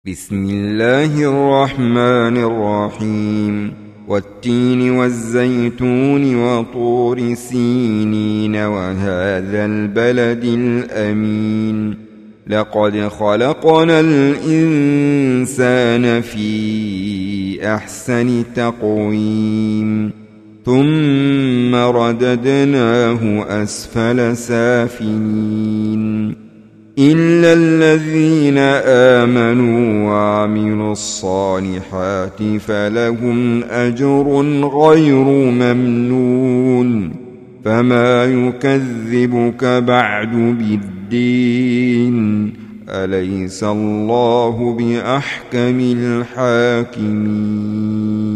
بسم الله الرحمن الرحيم والتين والزيتون وطور سينين وهذا البلد الأمين لقد خلقنا الإنسان في أحسن تقويم ثم رددناه أسفل سافلين إلا الذين آمنوا وعملوا الصالحات فلهم أجر غير ممنون فما يكذبك بعد بالدين أليس الله بأحكم الحاكمين